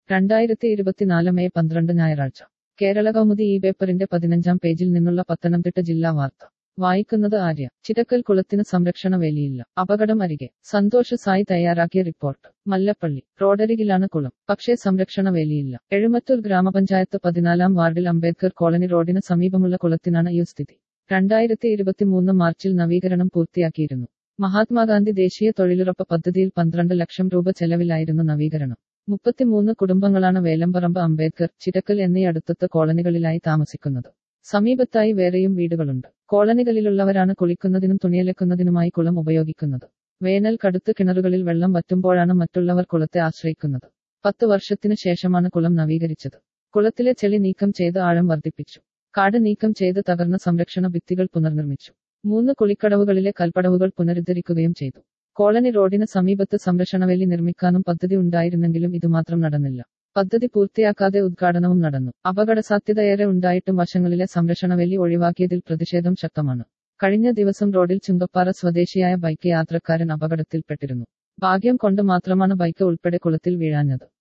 2024 May 12 ഞായറാഴ്ച കേരള കൗമുദി ഈ പേപ്പറിന്റെ 15-ാം പേജിൽ നിന്നുള്ള പത്തനംതിട്ട ജില്ലാ വാർത്ത വായിക്കുന്നത് ആര്യ. ചിറ്റക്കൽ കുളത്തിന് സംരക്ഷണ വേലിയില്ല, അപകടം അരികെ. സന്തോഷ് സായി തയ്യാറാക്കിയ റിപ്പോർട്ട്. മല്ലപ്പള്ളി റോഡരികിലാണ് കുളം, പക്ഷേ സംരക്ഷണ വേലിയില്ല. എഴുമറ്റൂർ ഗ്രാമപഞ്ചായത്ത് 14-ാം വാർഡിൽ അംബേദ്കർ കോളനി റോഡിന് സമീപമുള്ള കുളത്തിനാണ് ഈ സ്ഥിതി. 2023 മാർച്ചിൽ നവീകരണം പൂർത്തിയാക്കിയിരുന്നു. മഹാത്മാഗാന്ധി ദേശീയ തൊഴിലുറപ്പ് പദ്ധതിയിൽ 12 ലക്ഷം രൂപ ചെലവിലായിരുന്നു നവീകരണം. 33 കുടുംബങ്ങളാണ് വേലമ്പറമ്പ്, അംബേദ്കർ, ചിറ്റക്കൽ എന്നീ അടുത്തടുത്ത കോളനികളിലായി താമസിക്കുന്നത്. സമീപത്തായി വേറെയും വീടുകളുണ്ട്. കോളനികളിലുള്ളവരാണ് കുളിക്കുന്നതിനും തുണിയലക്കുന്നതിനുമായി കുളം ഉപയോഗിക്കുന്നത്. വേനൽ കടുത്ത് കിണറുകളിൽ വെള്ളം വറ്റുമ്പോഴാണ് മറ്റുള്ളവർ കുളത്തെ ആശ്രയിക്കുന്നത്. 10 വർഷത്തിനു ശേഷമാണ് കുളം നവീകരിച്ചത്. കുളത്തിലെ ചെളി നീക്കം ചെയ്ത് ആഴം വർദ്ധിപ്പിച്ചു. കാട് നീക്കം ചെയ്ത് തകർന്ന സംരക്ഷണ ഭിത്തികൾ പുനർനിർമ്മിച്ചു. 3 കുളിക്കടവുകളിലെ കൽപ്പടവുകൾ പുനരുദ്ധരിക്കുകയും ചെയ്തു. കോളനി റോഡിന് സമീപത്ത് സംരക്ഷണവേലി നിർമ്മിക്കാനും പദ്ധതി ഉണ്ടായിരുന്നെങ്കിലും ഇതുമാത്രം നടന്നില്ല. പദ്ധതി പൂർത്തിയാക്കാതെ ഉദ്ഘാടനവും നടന്നു. അപകടസാധ്യതയേറെ ഉണ്ടായിട്ടും വശങ്ങളിലെ സംരക്ഷണവേലി ഒഴിവാക്കിയതിൽ പ്രതിഷേധം ശക്തമാണ്. കഴിഞ്ഞ ദിവസം റോഡിൽ ചുങ്കപ്പാറ സ്വദേശിയായ ബൈക്ക് യാത്രക്കാരൻ അപകടത്തിൽപ്പെട്ടിരുന്നു. ഭാഗ്യം കൊണ്ട് മാത്രമാണ് ബൈക്ക് ഉൾപ്പെടെ കുളത്തിൽ വീഴാഞ്ഞത്.